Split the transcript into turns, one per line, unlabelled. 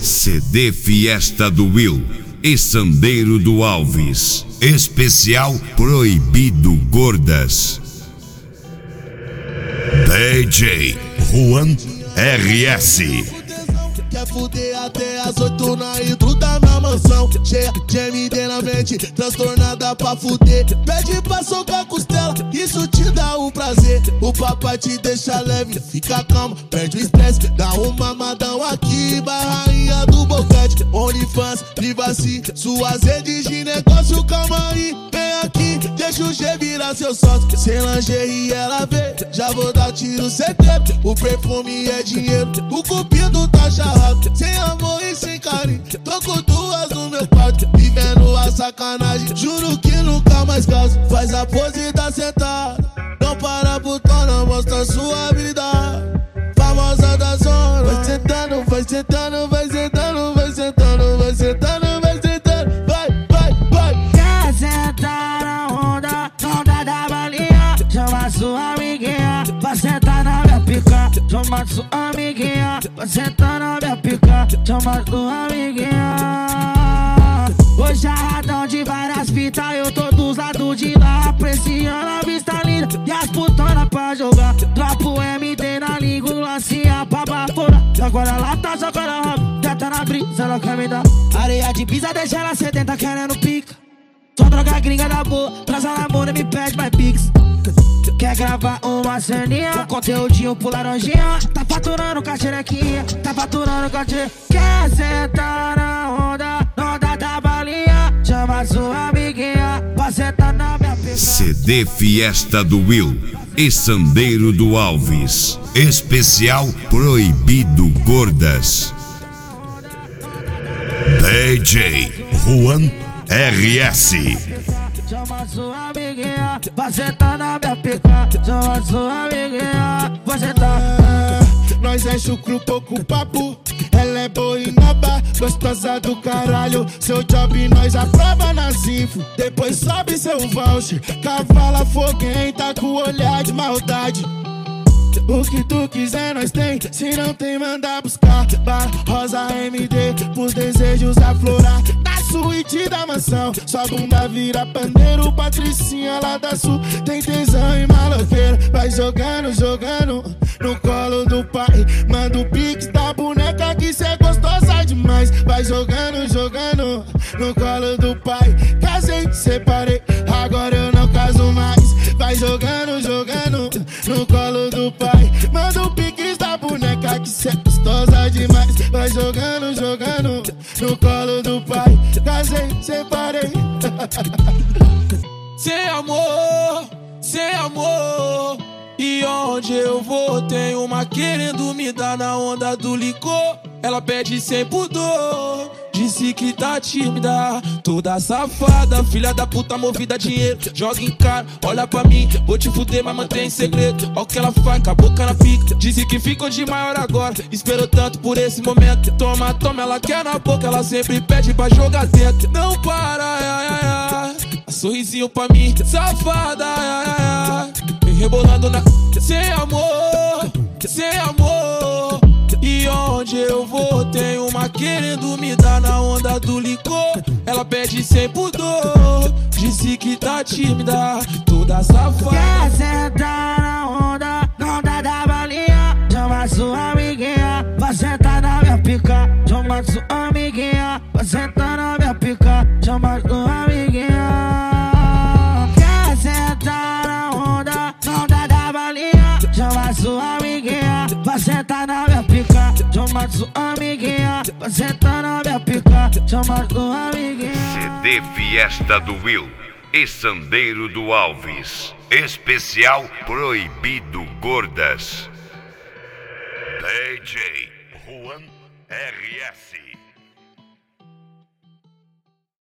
CD Fiesta do Will e Sandeiro do Alves. Especial Proibido Gordas. DJ Juan RS.
Quer fuder até as 8 na hidro da minha mansão. Cheia de MD na mente, transtornada pra fuder. Pede pra socar costela, isso te dá um prazer. O papai te deixa leve, fica calmo, perde o estresse. Dá um mamadão aqui, rainha do boquete. OnlyFans, Privacy, suas redes de negócio, calma aí. Vem aqui, deixa o G virar seu sócio. Sem lingerie ela vê, já vou dar tiro secreto. O perfume é dinheiro, o cupido tá charrado. Sem amor e sem carinho, tô com duas no meu quarto, vivendo a sacanagem, juro que nunca mais caso. Faz a pose da sentada, não para putona, mostra sua habilidade. Famosa da zona, vai sentando, vai sentando, vai sentando, vai sentando, vai sentando, vai sentando, vai, vai, vai.
Quer sentar na onda, onda da balinha, chama sua amiguinha, vai sentar na minha pica. Chama sua amiguinha, vai sentar na minha pica. Chama sua amiguinha. Hoje arradão de várias fitas, eu tô dos lados de lá, apreciando a vista linda e as putonas pra jogar. Dropo MD na língua, lancinha pra baforar. Agora ela tá jogando a rabo, já tá na brisa, ela quer me dar areia de pizza, deixa ela sedenta querendo pica. Só droga gringa da boa, traz a namora e me pede mais pix. Quer gravar uma ceninha com conteúdinho pro laranjinha? Tá faturando cacherequinha, tá faturando cacherequinha. Quer sentar na onda, onda da balinha? Chama sua amiguinha, pra sentar na minha pica.
CD Fiesta do Will e Sandeiro do Alves. Especial Proibido Gordas. DJ Juan RS.
Chama sua amiguinha, vai sentar na minha pica. Chama sua amiguinha, vai sentar.
Nós é chucro, pouco papo. Ela é boa e nova, gostosa do caralho. Seu job nós aprova nas info, depois sobe seu voucher. Cavala foguenta com olhar de maldade. O que tu quiser nós tem, se não tem manda buscar. Bar Rosa MD, pros desejos aflorar. Na suíte da mansão, sua bunda vira pandeiro. Patricinha lá da sul, tem tesão e maloqueira. Vai jogando, jogando no colo do pai. Manda o pix da boneca que cê é gostosa demais. Vai jogando, jogando no colo do pai. Casei, separei, agora eu não caso mais. Vai jogando, jogando no colo do pai. Manda o pix da boneca que cê é gostosa demais. Vai jogando, jogando no colo do pai. Casei, separei.
Sem amor, sem amor. E onde eu vou tem uma querendo me dar na onda do licor. Ela pede sem pudor, disse que tá tímida, toda safada, filha da puta movida a dinheiro. Joga em cara, olha pra mim, vou te fuder, mas mantém em segredo. Olha o que ela faz, com a boca na pica. Disse que ficou de maior agora, esperou tanto por esse momento. Toma, toma, ela quer na boca, ela sempre pede pra jogar dentro. Não para, ai, ai, ai. Sorrisinho pra mim, safada, ai, ai, ai. Vem rebolando na... Sem amor, sem amor. E onde eu vou tem uma querendo me dar na onda do licor. Ela pede sem pudor, disse que tá tímida, toda safada.
Quer sentar na onda, onda da balinha? Chama sua amiguinha, vai sentar na minha pica. Chama sua amiguinha, vai sentar na minha pica. Chama sua amiguinha. Quer sentar na onda, onda da balinha? Chama sua amiguinha, vai sentar na minha pica. Chama sua amiguinha, vai sentar na minha pica. Chama sua amiguinha.
CD Fiesta do Will e Sandeiro do Alves. Especial Proibido Gordas. DJ Juan RS.